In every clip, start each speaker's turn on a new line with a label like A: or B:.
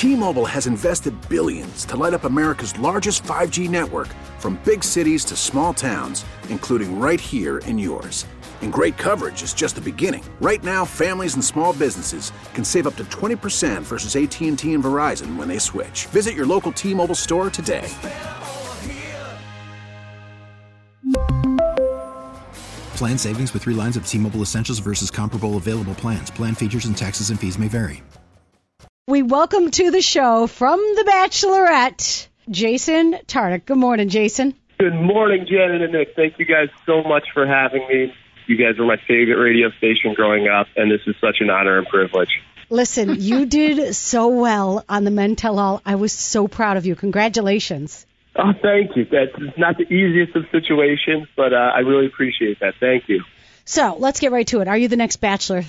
A: T-Mobile has invested billions to light up America's largest 5G network, from big cities to small towns, including right here in yours. And great coverage is just the beginning. Right now, families and small businesses can save up to 20% versus AT&T and Verizon when they switch. Visit your local T-Mobile store today.
B: Plan savings with 3 lines of T-Mobile Essentials versus comparable available plans. Plan features and taxes and fees may vary.
C: We welcome to the show from The Bachelorette, Jason Tartick. Good morning, Jason.
D: Good morning, Janet and Nick. Thank you guys so much for having me. You guys were my favorite radio station growing up, and this is such an honor and privilege.
C: Listen, you did so well on the Men Tell All. I was so proud of you. Congratulations.
D: Oh, thank you. That's not the easiest of situations, but I really appreciate that. Thank you.
C: So let's get right to it. Are you the next Bachelor?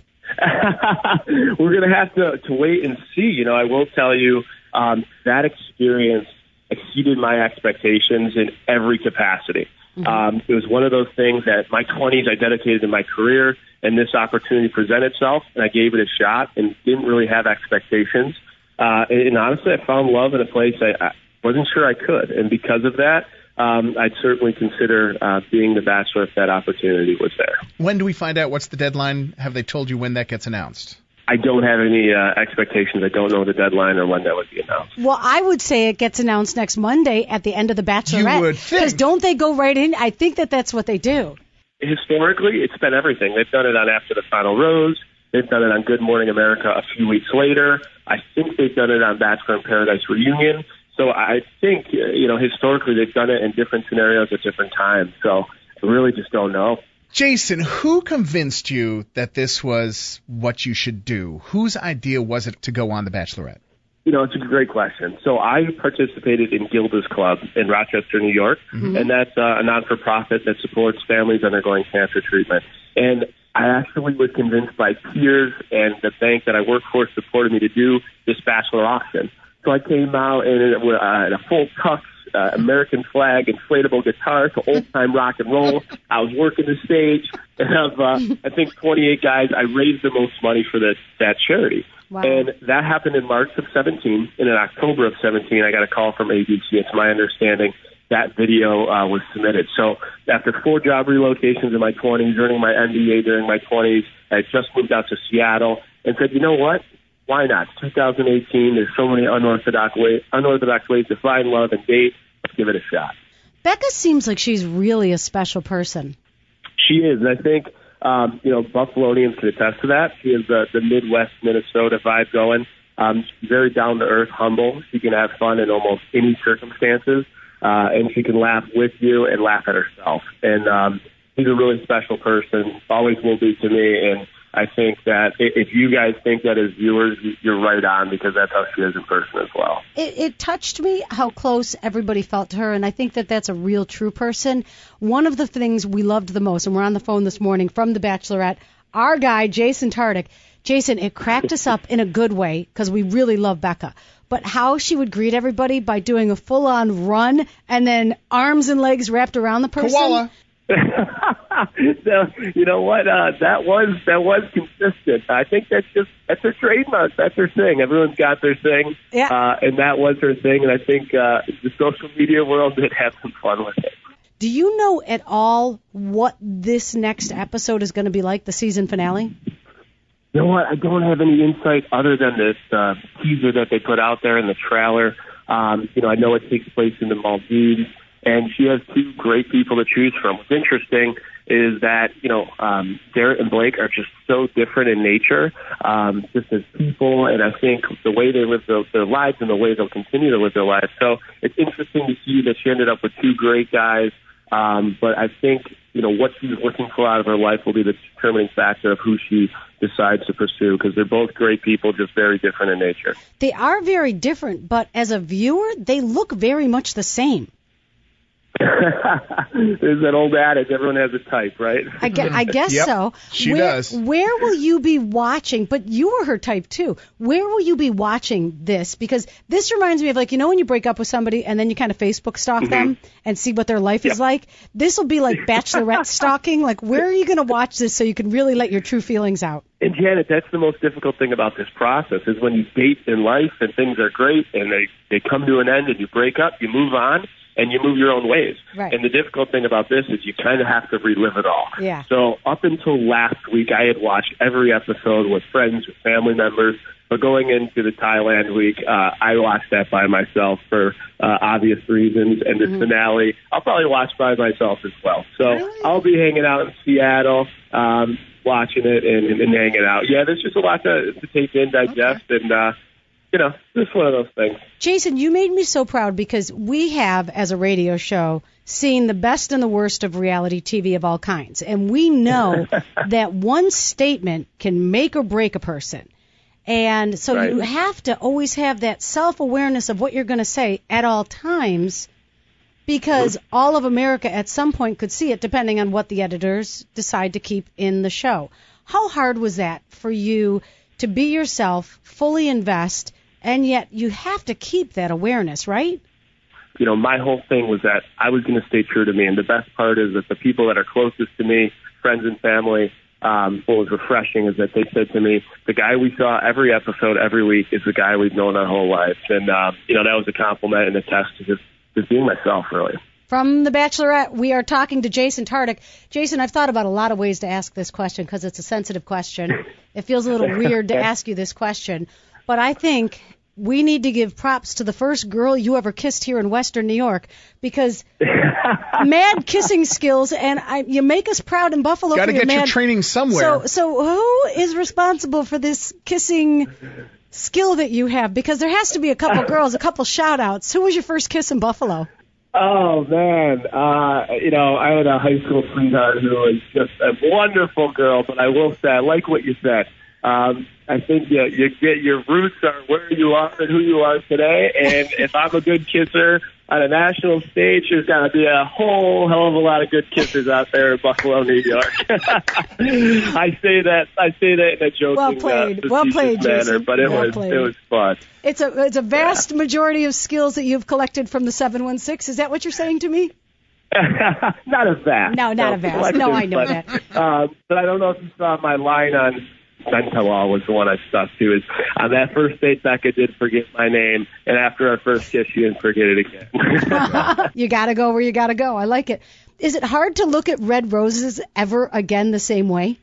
D: We're going to have to wait and see. You know, I will tell you that experience exceeded my expectations in every capacity. It was one of those things that my 20s I dedicated to my career, and this opportunity presented itself, and I gave it a shot and didn't really have expectations. And honestly, I found love in a place I wasn't sure I could. And because of that, I'd certainly consider being the Bachelor if that opportunity was there.
E: When do we find out? What's the deadline? Have they told you when that gets announced?
D: I don't have any expectations. I don't know the deadline or when that would be announced.
C: Well, I would say it gets announced next Monday at the end of The Bachelorette.
E: You would think.
C: Because don't they go right in? I think that's what they do.
D: Historically, it's been everything. They've done it on After the Final Rose. They've done it on Good Morning America a few weeks later. I think they've done it on Bachelor in Paradise Reunion. So I think, historically they've done it in different scenarios at different times. So I really just don't know.
E: Jason, who convinced you that this was what you should do? Whose idea was it to go on The Bachelorette?
D: It's a great question. So I participated in Gilda's Club in Rochester, New York, and that's a not-for-profit that supports families undergoing cancer treatment. And I actually was convinced by peers and the bank that I work for supported me to do this Bachelor auction. So I came out in a full tux, American flag, inflatable guitar to old-time rock and roll. I was working the stage, and of, I think, 28 guys, I raised the most money for that charity.
C: Wow.
D: And that happened in March of 17. And in October of 17, I got a call from ABC. It's my understanding that video was submitted. So after 4 job relocations in my 20s, earning my MBA during my 20s, I just moved out to Seattle and said, you know what? Why not? 2018, there's so many unorthodox ways to find love and date. Let's give it a shot.
C: Becca seems like she's really a special person.
D: She is, and I think, Buffalonians can attest to that. She has the Midwest Minnesota vibe going. She's very down-to-earth, humble. She can have fun in almost any circumstances, and she can laugh with you and laugh at herself. And she's a really special person, always will be to me, and I think that if you guys think that as viewers, you're right on, because that's how she is in person as well.
C: It touched me how close everybody felt to her, and I think that that's a real true person. One of the things we loved the most, and we're on the phone this morning from The Bachelorette, our guy, Jason Tartick. Jason, it cracked us up in a good way because we really love Becca. But how she would greet everybody by doing a full-on run and then arms and legs wrapped around the person.
E: Koala.
D: So, you know what? That was consistent. I think that's her trademark. That's her thing. Everyone's got their thing, and that was her thing. And I think the social media world did have some fun with it.
C: Do you know at all what this next episode is going to be like, the season finale?
D: You know what? I don't have any insight other than this teaser that they put out there in the trailer. I know it takes place in the Maldives. And she has 2 great people to choose from. What's interesting is that, Garrett and Blake are just so different in nature, just as people, and I think the way they live their lives and the way they'll continue to live their lives. So it's interesting to see that she ended up with 2 great guys, but I think, what she's looking for out of her life will be the determining factor of who she decides to pursue, because they're both great people, just very different in nature.
C: They are very different, but as a viewer, they look very much the same.
D: There's that old adage, everyone has a type, right?
C: I guess
E: Yep,
C: so.
E: she does.
C: Where will you be watching? But you were her type too. Where will you be watching this? Because this reminds me of, like, you know, when you break up with somebody and then you kind of Facebook stalk them and see what their life is like? This will be like Bachelorette stalking. Like, where are you going to watch this so you can really let your true feelings out?
D: And Janet, that's the most difficult thing about this process is when you date in life and things are great and they come to an end and you break up, you move on and you move your own ways.
C: Right.
D: And the difficult thing about this is you kind of have to relive it all.
C: Yeah.
D: So up until last week, I had watched every episode with friends, with family members. But going into the Thailand week, I watched that by myself for obvious reasons. And the finale, I'll probably watch by myself as well. So I'll be hanging out in Seattle, watching it and hanging out. Yeah, there's just a lot to take in, digest, and you know, just one of those things.
C: Jason, you made me so proud because we have, as a radio show, seen the best and the worst of reality TV of all kinds. And we know that one statement can make or break a person. And so you have to always have that self-awareness of what you're going to say at all times, because all of America at some point could see it, depending on what the editors decide to keep in the show. How hard was that for you to be yourself, fully invest, and yet you have to keep that awareness, right?
D: You know, my whole thing was that I was going to stay true to me. And the best part is that the people that are closest to me, friends and family, what was refreshing is that they said to me, the guy we saw every episode, every week is the guy we've known our whole lives. And, you know, that was a compliment and a test to just being myself, really.
C: From The Bachelorette, we are talking to Jason Tartick. Jason, I've thought about a lot of ways to ask this question because it's a sensitive question. It feels a little weird to ask you this question. But I think we need to give props to the first girl you ever kissed here in Western New York, because mad kissing skills, and you make us proud in Buffalo.
E: Got to get your training somewhere.
C: So who is responsible for this kissing skill that you have? Because there has to be a couple girls, a couple shout-outs. Who was your first kiss in Buffalo?
D: Oh, man. You know, I had a high school sweetheart who was just a wonderful girl, but I will say, I like what you said. I think you get your roots are where you are and who you are today, and if I'm a good kisser on a national stage, there's got to be a whole hell of a lot of good kissers out there in Buffalo, New York. I say that in a joking,
C: well played,
D: manner,
C: Jason.
D: but it was fun.
C: It's a vast majority of skills that you've collected from the 716. Is that what you're saying to me?
D: Not a vast.
C: No, not a vast. No, I know that.
D: But I don't know if you saw my line on Sentinel was the one I stuck to. Is on that first date, Becca did forget my name, and after our first kiss, she didn't forget it again.
C: You got to go where you got to go. I like it. Is it hard to look at red roses ever again the same way?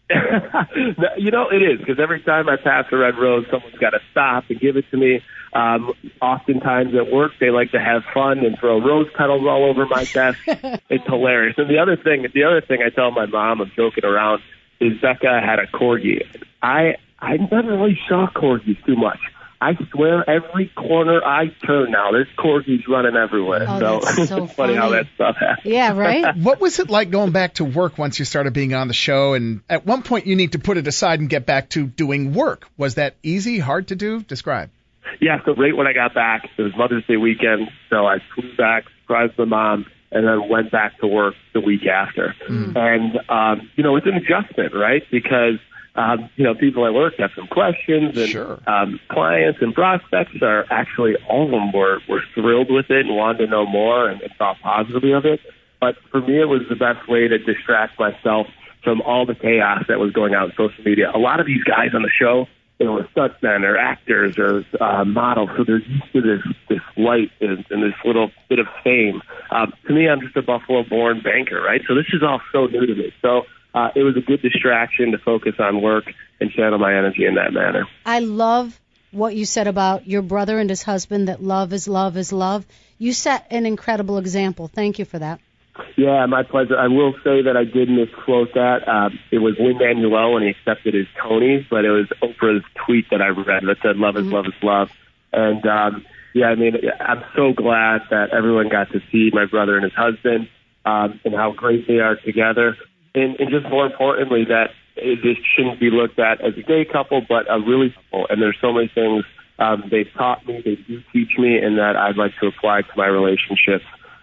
D: You know, it is, because every time I pass a red rose, someone's got to stop and give it to me. Oftentimes at work, they like to have fun and throw rose petals all over my desk. It's hilarious. And the other thing I tell my mom, I'm joking around, is Becca had a corgi. I never really saw corgis too much. I swear every corner I turn now, there's corgis running everywhere.
C: Oh, that's so
D: it's funny how that stuff happens.
C: Yeah, right?
E: What was it like going back to work once you started being on the show? And at one point you need to put it aside and get back to doing work. Was that easy, hard to do? Describe.
D: Yeah, so right when I got back, it was Mother's Day weekend, so I flew back, surprised my mom, and then went back to work the week after. And, you know, it's an adjustment, right? Because, you know, people at work have some questions, and
E: sure.
D: Clients and prospects are actually, all of them were thrilled with it and wanted to know more and thought positively of it. But for me, it was the best way to distract myself from all the chaos that was going on social media. A lot of these guys on the show, they were stuntmen or actors or models, so they're used to this light and this little bit of fame. To me, I'm just a Buffalo-born banker, right? So this is all so new to me. So it was a good distraction to focus on work and channel my energy in that manner.
C: I love what you said about your brother and his husband, that love is love is love. You set an incredible example. Thank you for that.
D: Yeah, my pleasure. I will say that I did misquote that. It was Lin-Manuel when he accepted his Tonys, but it was Oprah's tweet that I read that said, love is love is love. And, yeah, I mean, I'm so glad that everyone got to see my brother and his husband and how great they are together. And just more importantly, that this shouldn't be looked at as a gay couple, but a really couple. And there's so many things they've taught me, they do teach me, and that I'd like to apply to my relationships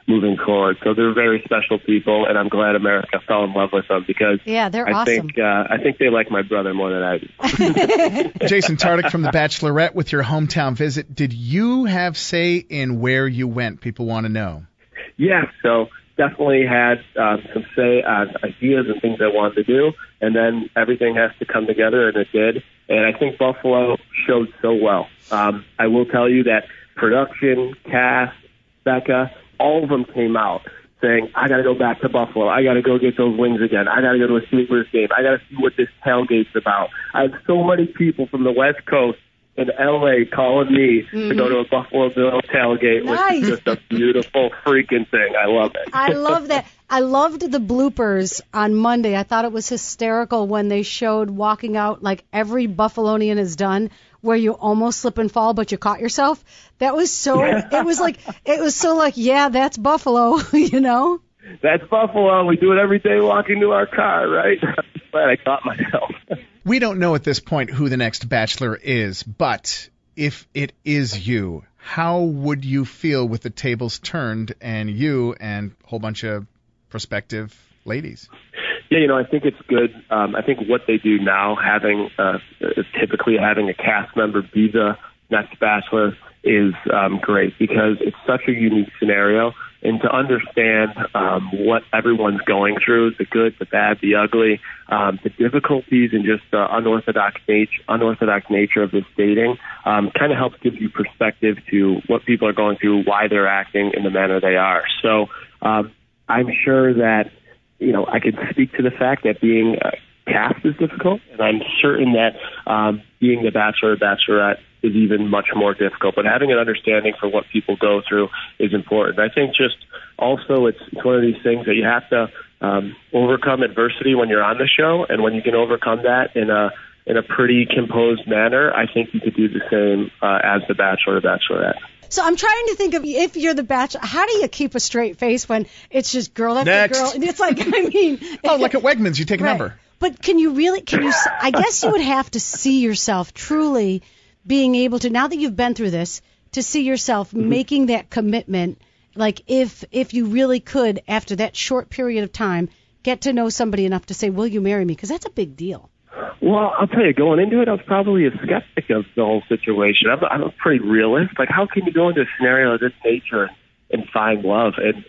D: moving forward. So they're very special people, and I'm glad America fell in love with them because
C: they're awesome.
D: I think they like my brother more than I do.
E: Jason Tartick from The Bachelorette with your hometown visit. Did you have say in where you went? People want to know.
D: Yeah, so definitely had some say on ideas and things I wanted to do, and then everything has to come together, and it did. And I think Buffalo showed so well. I will tell you that production, cast, Becca, all of them came out saying, I got to go back to Buffalo. I got to go get those wings again. I got to go to a Sabres game. I got to see what this tailgate's about. I have so many people from the West Coast in L.A. calling me to go to a Buffalo Bills tailgate,
C: Nice.
D: which is just a beautiful freaking thing. I love it.
C: I love that. I loved the bloopers on Monday. I thought it was hysterical when they showed walking out like every Buffalonian has done, where you almost slip and fall, but you caught yourself. That was so, it was so like, yeah, that's Buffalo, you know?
D: That's Buffalo. We do it every day walking to our car, right? I'm glad I caught myself.
E: We don't know at this point who the next Bachelor is, but if it is you, how would you feel with the tables turned and you and a whole bunch of prospective ladies?
D: Yeah, I think it's good. I think what they do now, typically having a cast member be the next Bachelor is great because it's such a unique scenario. And to understand what everyone's going through, the good, the bad, the ugly, the difficulties, and just the unorthodox nature of this dating kind of helps give you perspective to what people are going through, why they're acting in the manner they are. So I'm sure that I could speak to the fact that being cast is difficult, and I'm certain that being the Bachelor or Bachelorette is even much more difficult. But having an understanding for what people go through is important. I think just also it's one of these things that you have to overcome adversity when you're on the show, and when you can overcome that in a pretty composed manner, I think you could do the same as the Bachelor or Bachelorette.
C: So I'm trying to think of, if you're the Bachelor, how do you keep a straight face when it's just girl after
E: Next.
C: girl? And it's like,
E: Like at Wegmans, you take a number.
C: But can you, I guess you would have to see yourself truly being able to, now that you've been through this, to see yourself making that commitment, like if you really could, after that short period of time, get to know somebody enough to say, will you marry me? Because that's a big deal.
D: Well, I'll tell you, going into it, I was probably a skeptic of the whole situation. I'm a pretty realist. Like, how can you go into a scenario of this nature and find love? And,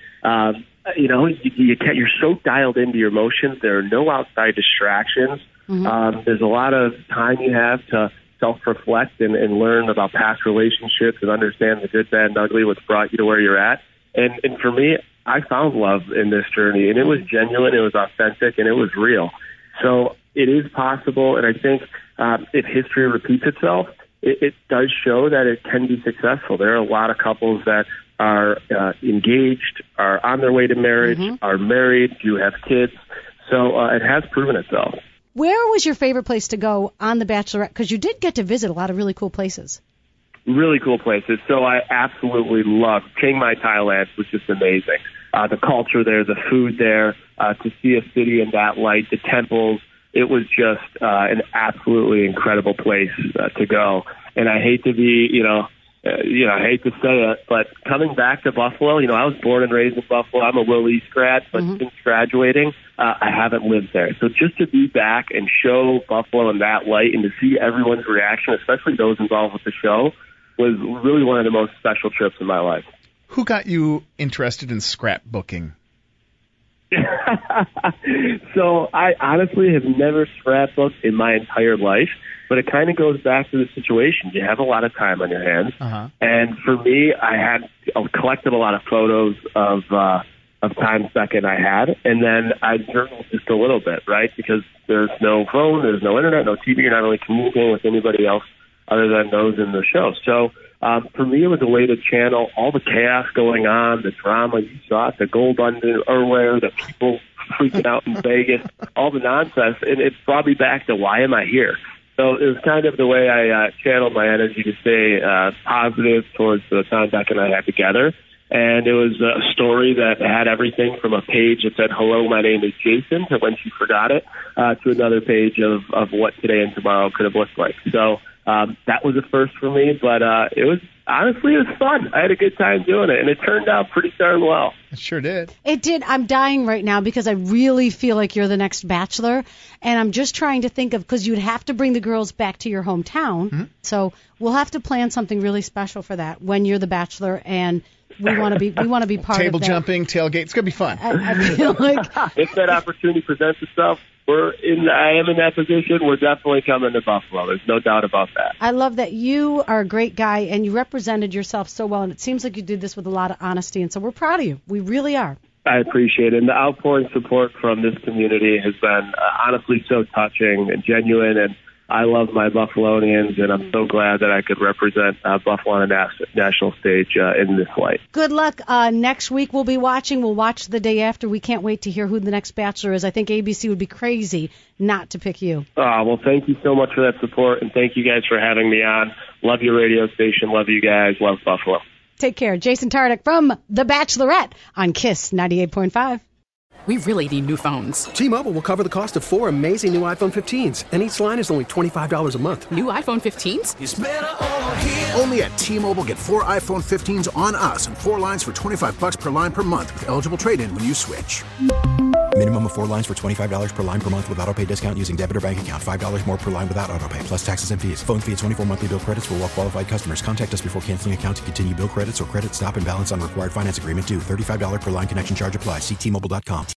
D: you're so dialed into your emotions. There are no outside distractions. There's a lot of time you have to self-reflect and learn about past relationships and understand the good, bad, and ugly, what's brought you to where you're at. And for me, I found love in this journey, and it was genuine, it was authentic, and it was real. So it is possible, and I think if history repeats itself, it does show that it can be successful. There are a lot of couples that are engaged, are on their way to marriage, are married, do have kids. So it has proven itself.
C: Where was your favorite place to go on The Bachelorette? Because you did get to visit a lot of really cool places.
D: Really cool places. So I absolutely loved Chiang Mai, Thailand, was just amazing. The culture there, the food there, to see a city in that light, the temples, it was just an absolutely incredible place to go. And I hate to be, I hate to say it, but coming back to Buffalo, I was born and raised in Buffalo. I'm a Will East grad, but since graduating, I haven't lived there. So just to be back and show Buffalo in that light and to see everyone's reaction, especially those involved with the show, was really one of the most special trips in my life.
E: Who got you interested in scrapbooking?
D: So I honestly have never scrapbooked in my entire life, but it kind of goes back to the situation. You have a lot of time on your hands. And for me, I collected a lot of photos of times Becca and I had, and then I journaled just a little bit, right? Because there's no phone, there's no internet, no TV, you're not really communicating with anybody else other than those in the show. So for me, it was a way to channel all the chaos going on, the drama you saw, the gold underwear, the people freaking out in Vegas, all the nonsense, and it brought me back to why am I here? So it was kind of the way I channeled my energy to stay positive towards the time Becca and I had together. And it was a story that had everything from a page that said, hello, my name is Jason, to when she forgot it, to another page of what today and tomorrow could have looked like. So That was a first for me, but it was fun. I had a good time doing it, and it turned out pretty darn well.
E: It sure did.
C: It did. I'm dying right now because I really feel like you're the next Bachelor, and I'm just trying to think of, because you'd have to bring the girls back to your hometown, so we'll have to plan something really special for that when you're the Bachelor, and we want to be part of that.
E: Table jumping, tailgate. It's gonna be fun.
C: I feel like
D: if that opportunity presents itself, I am in that position. We're definitely coming to Buffalo. There's no doubt about that.
C: I love that you are a great guy and you represented yourself so well, and it seems like you did this with a lot of honesty, and so we're proud of you. We really are.
D: I appreciate it. And the outpouring support from this community has been honestly so touching and genuine, and I love my Buffalonians, and I'm so glad that I could represent Buffalo on a national stage in this light.
C: Good luck. Next week we'll be watching. We'll watch the day after. We can't wait to hear who the next Bachelor is. I think ABC would be crazy not to pick you.
D: Well, thank you so much for that support, and thank you guys for having me on. Love your radio station. Love you guys. Love Buffalo.
C: Take care. Jason Tartick from The Bachelorette on KISS 98.5.
F: We really need new phones.
G: T-Mobile will cover the cost of 4 amazing new iPhone 15s, and each line is only $25 a month.
F: New iPhone 15s?
A: It's better over here. Only at T-Mobile, get 4 iPhone 15s on us and 4 lines for $25 per line per month with eligible trade-in when you switch.
B: Minimum of 4 lines for $25 per line per month with autopay discount using debit or bank account. $5 more per line without autopay, plus taxes and fees. Phone fee at 24 monthly bill credits for well-qualified customers. Contact us before canceling account to continue bill credits or credit stop and balance on required finance agreement due. $35 per line connection charge applies. See T-Mobile.com.